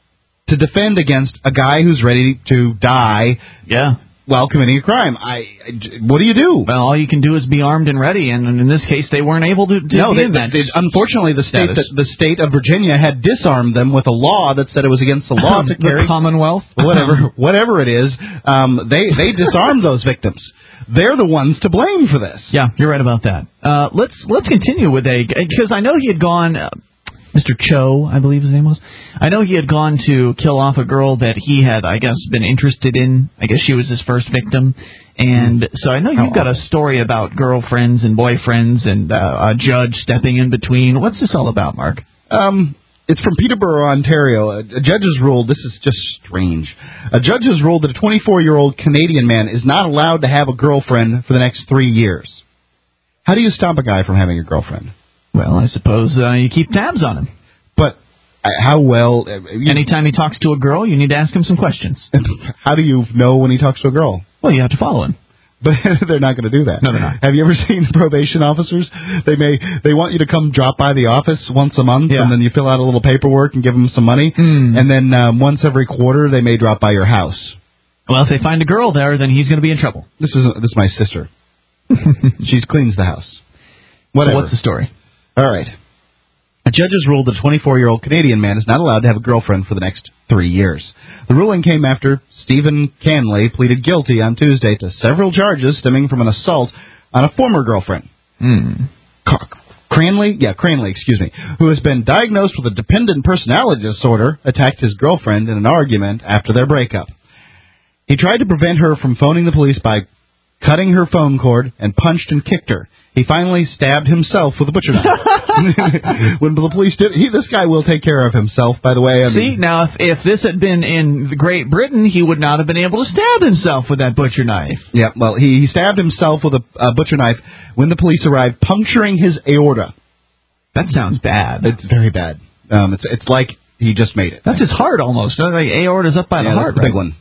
to defend against a guy who's ready to die. Yeah. While committing a crime. I, I, what do you do? Well, all you can do is be armed and ready, and in this case, they weren't able to, to no, be they, in that they, unfortunately, the state that, the state of Virginia had disarmed them with a law that said it was against the law to carry the Commonwealth, whatever, whatever it is. Um, they they disarmed those victims. They're the ones to blame for this. Yeah, you're right about that. Uh, let's let's continue with a because I know he had gone. Uh, Mister Cho, I believe his name was. I know he had gone to kill off a girl that he had, I guess, been interested in. I guess she was his first victim. And so I know you've got a story about girlfriends and boyfriends and uh, a judge stepping in between. What's this all about, Mark? Um, it's from Peterborough, Ontario. A, a judge has ruled, this is just strange, a judge has ruled that a twenty-four-year-old Canadian man is not allowed to have a girlfriend for the next three years. How do you stop a guy from having a girlfriend? Well, I suppose uh, you keep tabs on him. But uh, how well... Uh, Anytime he talks to a girl, you need to ask him some questions. How do you know when he talks to a girl? Well, you have to follow him. But they're not going to do that. No, they're not. Have you ever seen probation officers? They may they want you to come drop by the office once a month, yeah. and then you fill out a little paperwork and give them some money. Mm. And then um, once every quarter, they may drop by your house. Well, if they find a girl there, then he's going to be in trouble. This is this is my sister. She cleans the house. Whatever. So what's the story? All right. A judge has ruled that a twenty-four-year-old Canadian man is not allowed to have a girlfriend for the next three years. The ruling came after Stephen Canley pleaded guilty on Tuesday to several charges stemming from an assault on a former girlfriend. Hmm. Cranley, yeah, Cranley, excuse me, who has been diagnosed with a dependent personality disorder, attacked his girlfriend in an argument after their breakup. He tried to prevent her from phoning the police by cutting her phone cord and punched and kicked her. He finally stabbed himself with a butcher knife. When the police did, he, this guy will take care of himself, by the way. I See, mean, now, if, if this had been in Great Britain, he would not have been able to stab himself with that butcher knife. Yeah, well, he, he stabbed himself with a uh, butcher knife when the police arrived, puncturing his aorta. That sounds bad. It's very bad. Um, it's it's like he just made it. That's his heart, almost. Like aorta's up by yeah, the heart, that's the right? big one.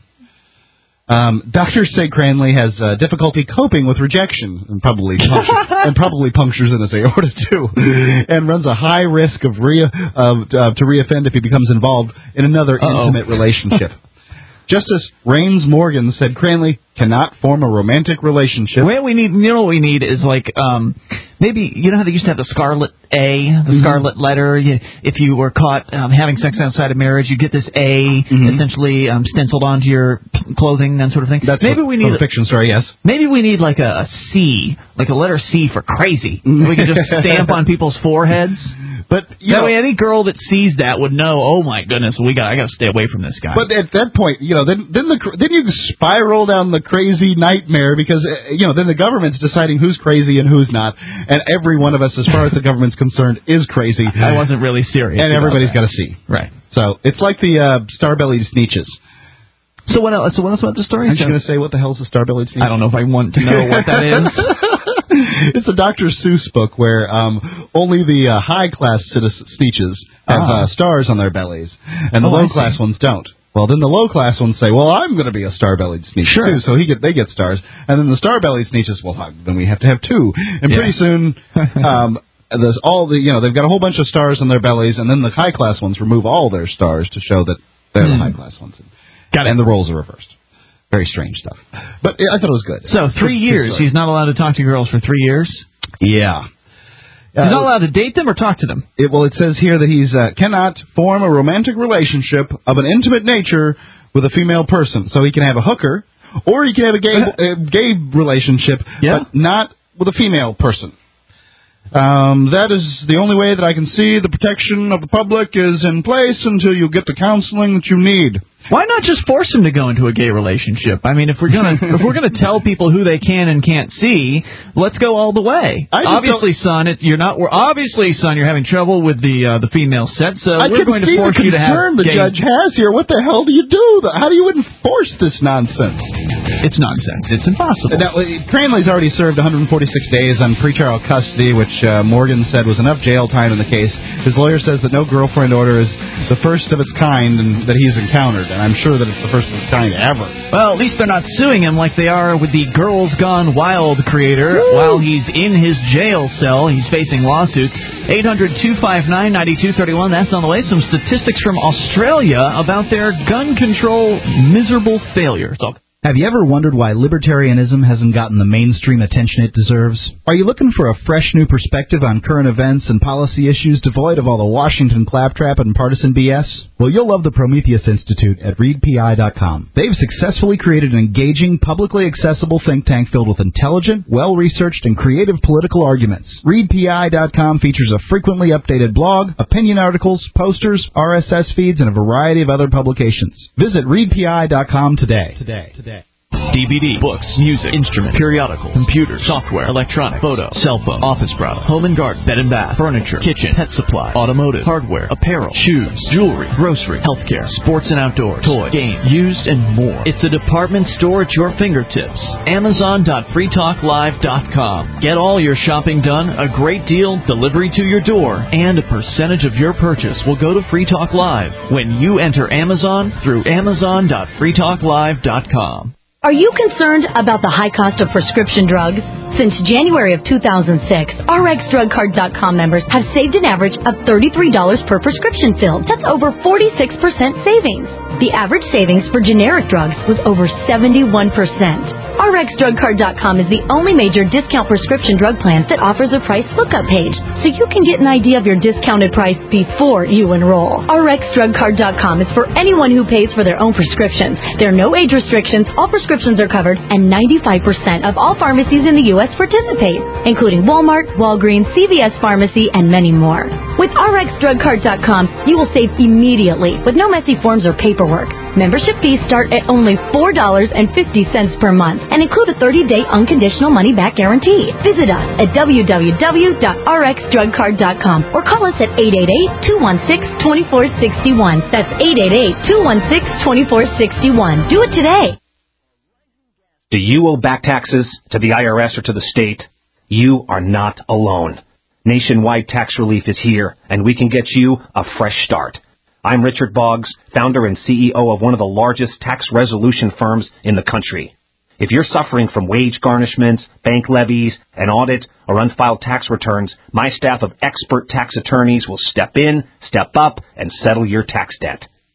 Um, doctors say Cranley has uh, difficulty coping with rejection and probably punctures, and probably punctures in his aorta too, and runs a high risk of re uh, uh, to reoffend if he becomes involved in another Uh-oh. intimate relationship. Justice Raines Morgan said Cranley cannot form a romantic relationship. What we need, you know what we need is like, um, maybe, you know how they used to have the Scarlet A, the mm-hmm. Scarlet letter? You, if you were caught um, having sex outside of marriage, you get this A mm-hmm. essentially um, stenciled onto your clothing, that sort of thing. That's maybe what, we need a fiction story, yes. Maybe we need like a, a C, like a letter C for crazy. We can just stamp on people's foreheads. But you that know, way, any girl that sees that would know. Oh my goodness, we got I got to stay away from this guy. But at that point, you know, then then the then you spiral down the crazy nightmare because uh, you know then the government's deciding who's crazy and who's not, and every one of us, as far as the government's concerned, is crazy. I wasn't really serious. And everybody's got to see. Right. So it's like the uh, star-bellied sneeches. So what else? So what else about the story? I'm just going to say what the hell's a star-bellied sneech? I don't know if I want to know what that is. It's a Doctor Seuss book where um, only the uh, high-class sneeches have Ah. uh, stars on their bellies, and the Oh, I low-class see. ones don't. Well, then the low-class ones say, well, I'm going to be a star-bellied sneech, Sure. too, so he get, they get stars. And then the star-bellied sneeches, well, then we have to have two. And Yeah. pretty soon... um, there's all the, you know, they've got a whole bunch of stars on their bellies, and then the high-class ones remove all their stars to show that they're the Hmm. high-class ones. Got it. And the roles are reversed. Very strange stuff. But yeah, I thought it was good. So three Good- good years. story. He's not allowed to talk to girls for three years. Yeah. He's not allowed to date them or talk to them. It, well, it says here that he's uh, cannot form a romantic relationship of an intimate nature with a female person. So he can have a hooker, or he can have a gay uh, gay relationship, Yeah. but not with a female person. Um, that is the only way that I can see the protection of the public is in place until you get the counseling that you need. Why not just force him to go into a gay relationship? I mean, if we're gonna if we're gonna tell people who they can and can't see, let's go all the way. I just Obviously, son, it, you're not. We're, obviously, son, you're having trouble with the uh, the female set, so I we're can going to see force the you to have. concern the gay- judge has here. What the hell do you do? How do you enforce this nonsense? It's nonsense. It's impossible. Now, uh, Cranley's already served one hundred forty-six days on pretrial custody, which uh, Morgan said was enough jail time in the case. His lawyer says that no girlfriend order is the first of its kind and that he's encountered, and I'm sure that it's the first of its kind ever. Well, at least they're not suing him like they are with the Girls Gone Wild creator. Woo! While he's in his jail cell, he's facing lawsuits. eight hundred two five nine nine two three one. That's on the way. Some statistics from Australia about their gun control miserable failure. So, have you ever wondered why libertarianism hasn't gotten the mainstream attention it deserves? Are you looking for a fresh new perspective on current events and policy issues devoid of all the Washington claptrap and partisan B S? Well, you'll love the Prometheus Institute at read P I dot com. They've successfully created an engaging, publicly accessible think tank filled with intelligent, well-researched, and creative political arguments. read P I dot com features a frequently updated blog, opinion articles, posters, R S S feeds, and a variety of other publications. Visit read P I dot com today. Today. Today. D V D, books, music, instruments, periodicals, computers, software, electronic, photo, cell phone, office products, home and garden, bed and bath, furniture, kitchen, pet supply, automotive, hardware, apparel, shoes, jewelry, grocery, healthcare, sports and outdoors, toys, games, used, and more. It's a department store at your fingertips. Amazon dot free talk live dot com. Get all your shopping done, a great deal, delivery to your door, and a percentage of your purchase will go to Free Talk Live when you enter Amazon through Amazon dot free talk live dot com. Are you concerned about the high cost of prescription drugs? Since January of two thousand six, R X Drug Card dot com members have saved an average of thirty-three dollars per prescription filled. That's over forty-six percent savings. The average savings for generic drugs was over seventy-one percent. R X Drug Card dot com is the only major discount prescription drug plan that offers a price lookup page, so you can get an idea of your discounted price before you enroll. R X Drug Card dot com is for anyone who pays for their own prescriptions. There are no age restrictions, all prescriptions are covered, and ninety-five percent of all pharmacies in the U S participate, including Walmart, Walgreens, C V S Pharmacy, and many more. With R X Drug Card dot com, you will save immediately with no messy forms or paperwork. Membership fees start at only four dollars and fifty cents per month and include a thirty-day unconditional money-back guarantee. Visit us at w w w dot r x drug card dot com or call us at eight eight eight, two one six, two four six one. That's eight eight eight, two one six, two four six one. Do it today. Do you owe back taxes to the I R S or to the state? You are not alone. Nationwide tax relief is here, and we can get you a fresh start. I'm Richard Boggs, founder and C E O of one of the largest tax resolution firms in the country. If you're suffering from wage garnishments, bank levies, an audit, or unfiled tax returns, my staff of expert tax attorneys will step in, step up, and settle your tax debt.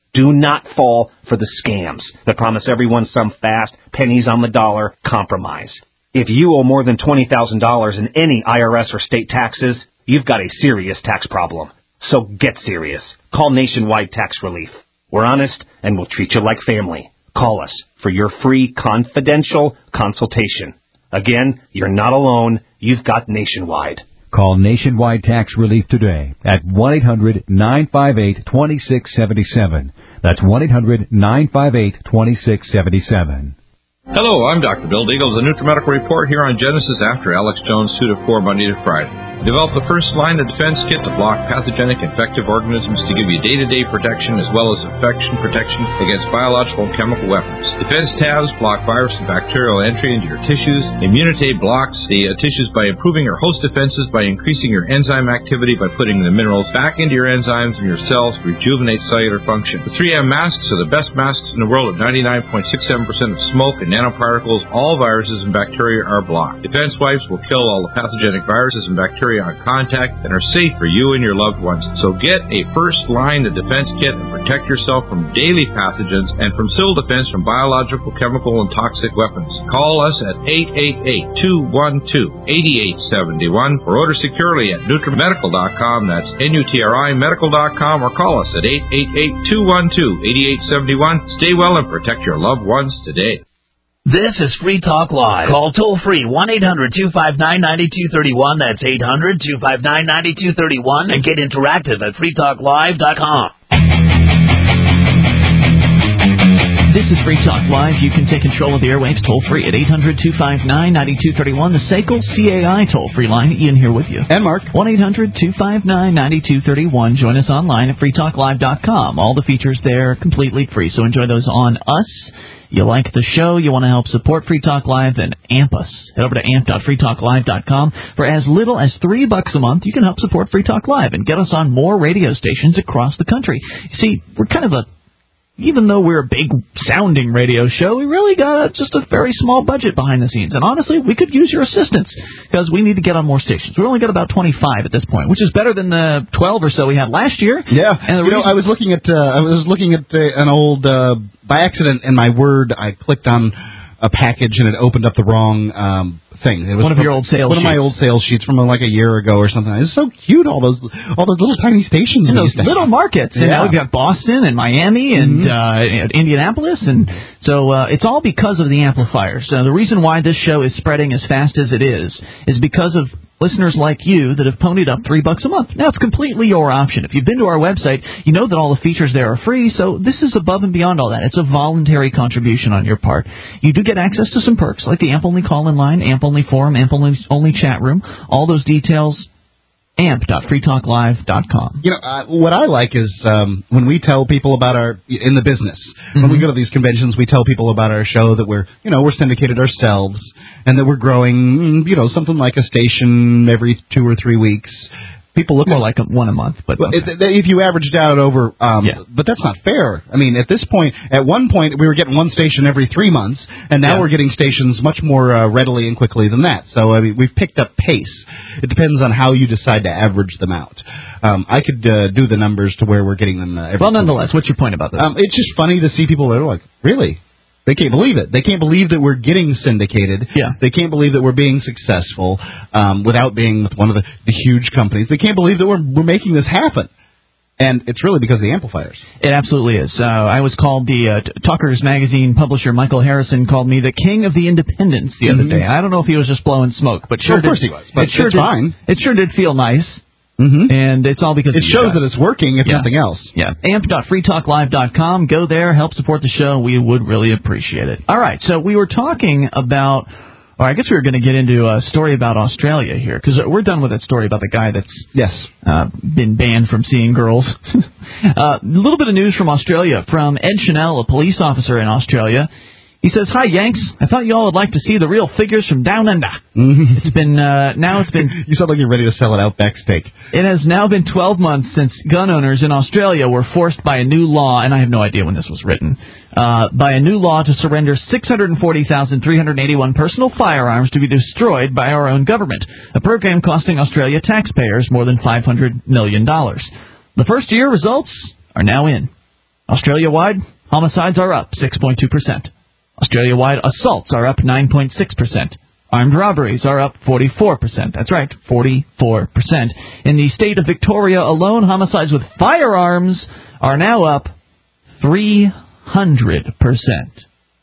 Do not fall for the scams that promise everyone some fast, pennies on the dollar compromise. If you owe more than twenty thousand dollars in any I R S or state taxes, you've got a serious tax problem. So get serious. Call Nationwide Tax Relief. We're honest, and we'll treat you like family. Call us for your free confidential consultation. Again, you're not alone. You've got Nationwide. Call Nationwide Tax Relief today at one eight hundred nine five eight two six seven seven. That's one eight hundred nine five eight two six seven seven. Hello, I'm Doctor Bill Deagle with a NutriMedical Report here on Genesis after Alex Jones two to four Monday to Friday. Develop the first line of defense kit to block pathogenic infective organisms to give you day-to-day protection as well as infection protection against biological and chemical weapons. Defense tabs block virus and bacterial entry into your tissues. Immunity blocks the uh, tissues by improving your host defenses by increasing your enzyme activity by putting the minerals back into your enzymes and your cells to rejuvenate cellular function. The three M masks are the best masks in the world at ninety-nine point six seven percent of smoke and nanoparticles. All viruses and bacteria are blocked. Defense wipes will kill all the pathogenic viruses and bacteria on contact and are safe for you and your loved ones. So get a first line of defense kit and protect yourself from daily pathogens and from civil defense from biological, chemical, and toxic weapons. Call us at eight eight eight, two one two, eight eight seven one or order securely at NutriMedical dot com. That's N U T R I medical dot com or call us at eight eight eight, two one two, eight eight seven one. Stay well and protect your loved ones today. This is Free Talk Live. Call toll-free one eight hundred two five nine nine two three one. That's eight hundred two five nine nine two three one. And get interactive at free talk live dot com. This is Free Talk Live. You can take control of the airwaves toll-free at eight hundred two five nine nine two three one. The S A C L C A I toll-free line. Ian here with you. And Mark. one eight hundred two five nine nine two three one. Join us online at free talk live dot com. All the features there are completely free, so enjoy those on us. You like the show, you want to help support Free Talk Live, then amp us. Head over to amp dot free talk live dot com. For as little as three bucks a month, you can help support Free Talk Live and get us on more radio stations across the country. You see, we're kind of a, even though we're a big sounding radio show, we really got a, just a very small budget behind the scenes. And honestly, we could use your assistance because we need to get on more stations. We've only got about twenty-five at this point, which is better than the twelve or so we had last year. Yeah, and the you reason- know, I was looking at uh, I was looking at uh, an old. Uh, By accident, in my Word, I clicked on a package and it opened up the wrong um, thing. It was one of from, your old sales One sheets. of my old sales sheets from uh, like a year ago or something. It was so cute, all those all those little tiny stations. And we those used to little have. markets. Yeah. And now we've got Boston and Miami and Mm-hmm. uh, Indianapolis. And so uh, it's all because of the amplifiers. Uh, the reason why this show is spreading as fast as it is is because of listeners like you that have ponied up three bucks a month. Now, it's completely your option. If you've been to our website, you know that all the features there are free, so this is above and beyond all that. It's a voluntary contribution on your part. You do get access to some perks, like the AMP-only call-in line, AMP-only forum, AMP-only chat room. All those details, amp dot free talk live dot com. You know, uh, what I like is um, when we tell people about our, in the business, mm-hmm. when we go to these conventions, we tell people about our show that we're, you know, we're syndicated ourselves and that we're growing, you know, something like a station every two or three weeks. People look more at, like a, one a month, but well, okay. it, if you averaged out over, um, yeah. but that's not fair. I mean, at this point, at one point we were getting one station every three months, and now yeah. we're getting stations much more uh, readily and quickly than that. So I mean, we've picked up pace. It depends on how you decide to average them out. Um, I could uh, do the numbers to where we're getting them. Uh, every well, nonetheless, what's your point about this? Um, it's just funny to see people that are like, really? They can't believe it. They can't believe that we're getting syndicated. Yeah. They can't believe that we're being successful um, without being with one of the, the huge companies. They can't believe that we're we're making this happen. And it's really because of the amplifiers. It absolutely is. Uh, I was called the uh, Talkers Magazine publisher, Michael Harrison, called me the king of the independents the mm-hmm. other day. I don't know if he was just blowing smoke, but sure well, of course did, he was. But it sure it's did, fine. It sure did feel nice. Mm-hmm. And it's all because it of you shows guys. that it's working, if yeah. nothing else. Yeah. amp dot free talk live dot com. Go there, help support the show. We would really appreciate it. All right, so we were talking about, or I guess we were going to get into a story about Australia here, because we're done with that story about the guy that's yes uh, been banned from seeing girls. A uh, little bit of news from Australia, from Ed Chanel, a police officer in Australia. He says, "Hi, Yanks. I thought you all would like to see the real figures from Down Under." Mm-hmm. It's been, uh, now it's been... You sound like you're ready to sell it out back steak. It has now been twelve months since gun owners in Australia were forced by a new law, and I have no idea when this was written, uh, by a new law to surrender six hundred forty thousand three hundred eighty-one personal firearms to be destroyed by our own government, a program costing Australia taxpayers more than five hundred million dollars. The first year results are now in. Australia-wide, homicides are up six point two percent. Australia-wide assaults are up nine point six percent. Armed robberies are up forty-four percent. That's right, forty-four percent. In the state of Victoria alone, homicides with firearms are now up three hundred percent.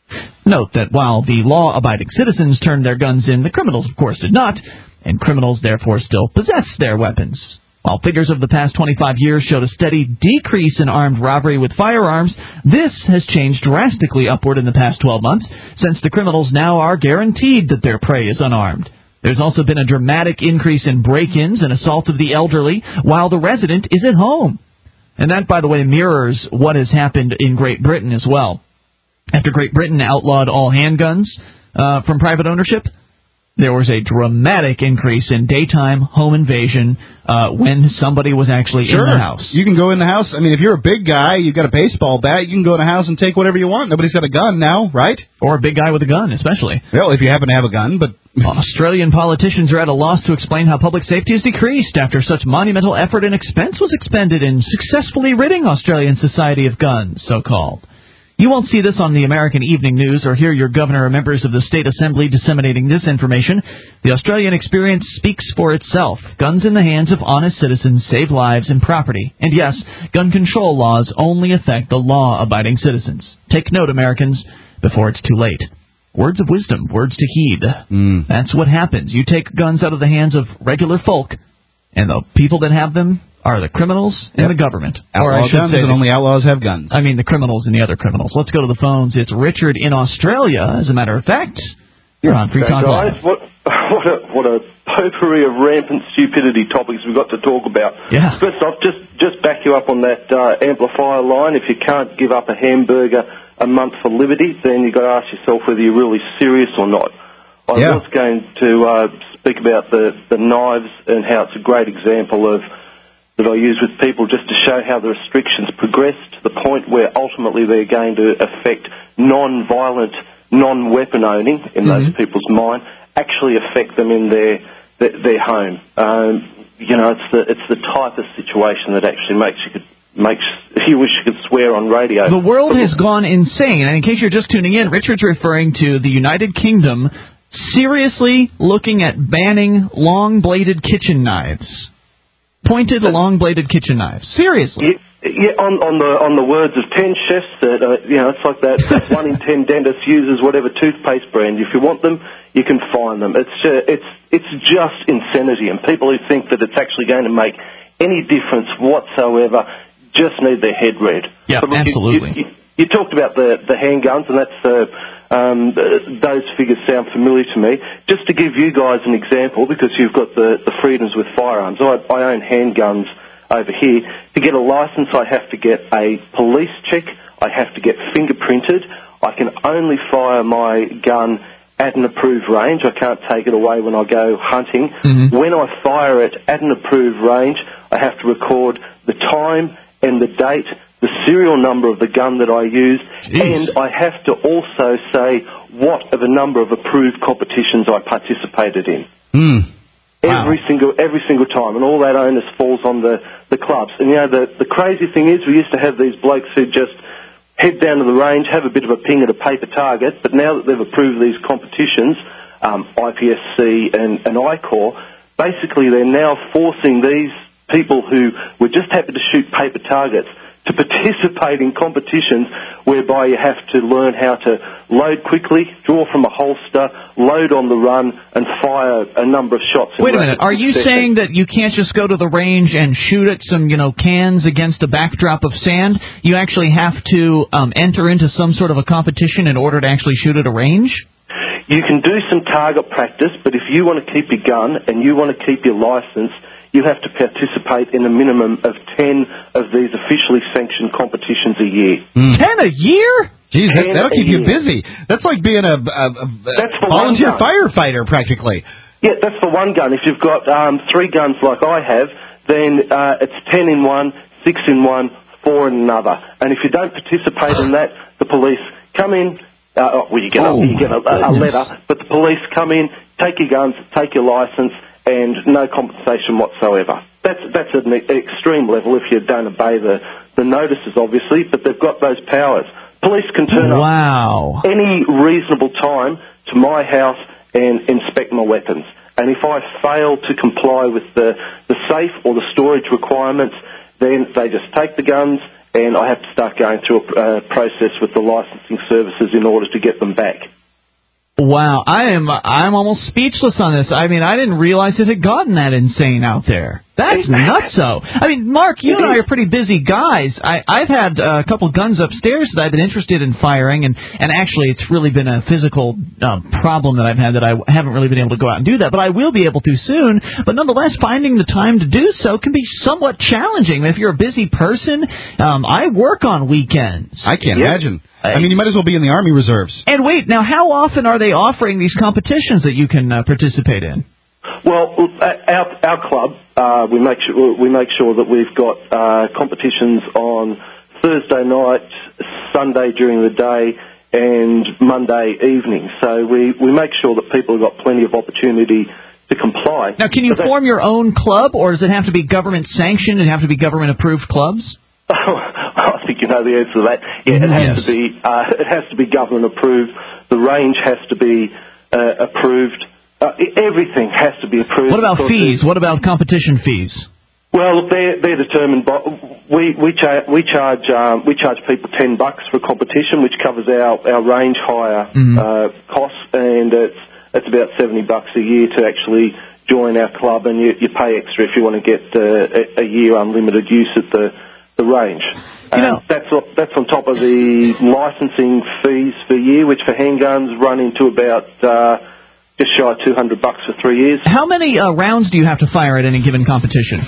Note that while the law-abiding citizens turned their guns in, the criminals, of course, did not, and criminals therefore still possess their weapons. While figures of the past twenty-five years showed a steady decrease in armed robbery with firearms, this has changed drastically upward in the past twelve months, since the criminals now are guaranteed that their prey is unarmed. There's also been a dramatic increase in break-ins and assault of the elderly while the resident is at home. And that, by the way, mirrors what has happened in Great Britain as well. After Great Britain outlawed all handguns uh, from private ownership, there was a dramatic increase in daytime home invasion uh, when somebody was actually sure. in the house. You can go in the house. I mean, if you're a big guy, you've got a baseball bat, you can go in the house and take whatever you want. Nobody's got a gun now, right? Or a big guy with a gun, especially. Well, if you happen to have a gun, but... Australian politicians are at a loss to explain how public safety has decreased after such monumental effort and expense was expended in successfully ridding Australian society of guns, so-called. You won't see this on the American Evening News or hear your governor or members of the state assembly disseminating this information. The Australian experience speaks for itself. Guns in the hands of honest citizens save lives and property. And yes, gun control laws only affect the law-abiding citizens. Take note, Americans, before it's too late. Words of wisdom, words to heed. Mm. That's what happens. You take guns out of the hands of regular folk, and the people that have them are the criminals and yep. the government. Outlaw or I should guns say and only outlaws have guns. I mean the criminals and the other criminals. Let's go to the phones. It's Richard in Australia, as a matter of fact. You're on Free Talk Live. Live. What, what, a, what a potpourri of rampant stupidity topics we've got to talk about. Yeah. First off, just, just back you up on that uh, amplifier line. If you can't give up a hamburger a month for liberty, then you've got to ask yourself whether you're really serious or not. I yeah. was going to uh, speak about the, the knives and how it's a great example of that I use with people just to show how the restrictions progress to the point where ultimately they're going to affect non-violent, non-weapon owning in mm-hmm. those people's mind, actually affect them in their their, their home. Um, you know, it's the it's the type of situation that actually makes you could makes you wish you could swear on radio. The world has gone insane, and in case you're just tuning in, Richard's referring to the United Kingdom seriously looking at banning long-bladed kitchen knives. Pointed, long-bladed kitchen knives. Seriously. Yeah, yeah, on, on the on the words of ten chefs, that uh, you know, it's like that. that one in ten dentists uses whatever toothpaste brand. If you want them, you can find them. It's uh, it's it's just insanity, and people who think that it's actually going to make any difference whatsoever just need their head read. Yeah, look, absolutely. You, you, you talked about the the handguns, and that's uh, um, those figures sound familiar to me. Just to give you guys an example, because you've got the, the freedoms with firearms, I, I own handguns over here. To get a license, I have to get a police check. I have to get fingerprinted. I can only fire my gun at an approved range. I can't take it away when I go hunting. Mm-hmm. When I fire it at an approved range, I have to record the time and the date, the serial number of the gun that I used, Jeez. and I have to also say what of a number of approved competitions I participated in. Mm. Wow. Every single every single time, and all that onus falls on the, the clubs. And, you know, the, the crazy thing is we used to have these blokes who just head down to the range, have a bit of a ping at a paper target, but now that they've approved these competitions, um, I P S C and, and I C O R, basically they're now forcing these people who were just happy to shoot paper targets to participate in competitions whereby you have to learn how to load quickly, draw from a holster, load on the run, and fire a number of shots. Wait a minute. Are you saying that you can't just go to the range and shoot at some, you know, cans against a backdrop of sand? You actually have to um, enter into some sort of a competition in order to actually shoot at a range? You can do some target practice, but if you want to keep your gun and you want to keep your license, you have to participate in a minimum of ten of these officially sanctioned competitions a year. Mm. Ten a year? Jeez, that, that'll keep you busy. That's like being a, a, a that's volunteer firefighter, practically. Yeah, that's for one gun. If you've got um, three guns like I have, then uh, it's ten in one, six in one, four in another. And if you don't participate in that, the police come in. Uh, well, you get, oh, a, you get a, a letter, but the police come in, take your guns, take your license, and no compensation whatsoever. That's that's at an extreme level if you don't obey the, the notices, obviously, but they've got those powers. Police can turn wow. up any reasonable time to my house and inspect my weapons. And if I fail to comply with the, the safe or the storage requirements, then they just take the guns, and I have to start going through a uh, process with the licensing services in order to get them back. Wow, I am I'm almost speechless on this. I mean, I didn't realize it had gotten that insane out there. That's nutso. I mean, Mark, you and I are pretty busy guys. I, I've had a couple guns upstairs that I've been interested in firing, and, and actually it's really been a physical uh, problem that I've had that I haven't really been able to go out and do that, but I will be able to soon. But nonetheless, finding the time to do so can be somewhat challenging. If you're a busy person, um, I work on weekends. I can't yeah. imagine. I mean, you might as well be in the Army Reserves. And wait, now how often are they offering these competitions that you can uh, participate in? Well, our our club, uh, we make sure we make sure that we've got uh, competitions on Thursday night, Sunday during the day, and Monday evening. So we, we make sure that people have got plenty of opportunity to comply. Now, can you but form your own club, or does it have to be government sanctioned? Does it have to be government approved clubs? I think you know the answer to that. Yeah, it has yes. to be. Uh, it has to be government approved. The range has to be uh, approved. Uh, everything has to be approved. What about fees? What about competition fees? Well, they're they're determined by we we, cha- we charge um, we charge people ten bucks for competition, which covers our, our range hire mm-hmm. uh, costs, and it's it's about seventy bucks a year to actually join our club, and you, you pay extra if you want to get uh, a, a year unlimited use at the the range. You know, um, that's that's on top of the licensing fees for a year, which for handguns run into about uh, just shy of two hundred bucks for three years. How many uh, rounds do you have to fire at any given competition?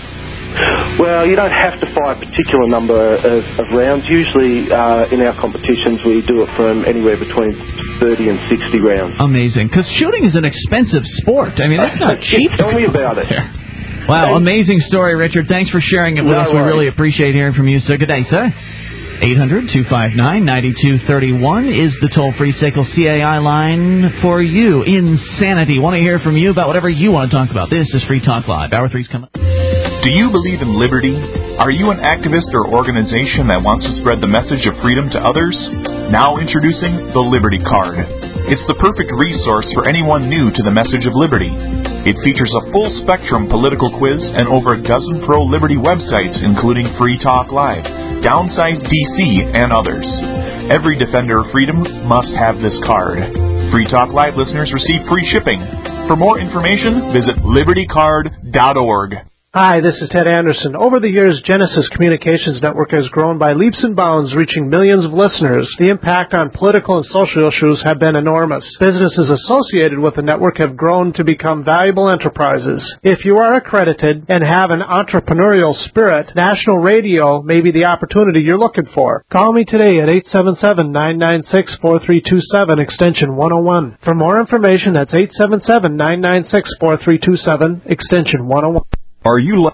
Well, you don't have to fire a particular number of, of rounds. Usually, uh, in our competitions, we do it from anywhere between thirty and sixty rounds. Amazing, because shooting is an expensive sport. I mean, that's not cheap. Tell me about it. Wow, amazing story, Richard. Thanks for sharing it with no us. Worries. We really appreciate hearing from you, sir. Good day, sir. eight hundred two five nine nine two three one is the toll-free S A C L C A I line for you. Insanity. Want to hear from you about whatever you want to talk about. This is Free Talk Live. Hour three's coming. Do you believe in liberty? Are you an activist or organization that wants to spread the message of freedom to others? Now introducing the Liberty Card. It's the perfect resource for anyone new to the message of liberty. It features a full-spectrum political quiz and over a dozen pro-liberty websites, including Free Talk Live, Downsize D C, and others. Every defender of freedom must have this card. Free Talk Live listeners receive free shipping. For more information, visit liberty card dot org. Hi, this is Ted Anderson. Over the years, Genesis Communications Network has grown by leaps and bounds, reaching millions of listeners. The impact on political and social issues have been enormous. Businesses associated with the network have grown to become valuable enterprises. If you are accredited and have an entrepreneurial spirit, national radio may be the opportunity you're looking for. Call me today at eight seven seven, nine nine six, four three two seven, extension one oh one. For more information, that's eight seven seven, nine nine six, four three two seven, extension one oh one. Are you...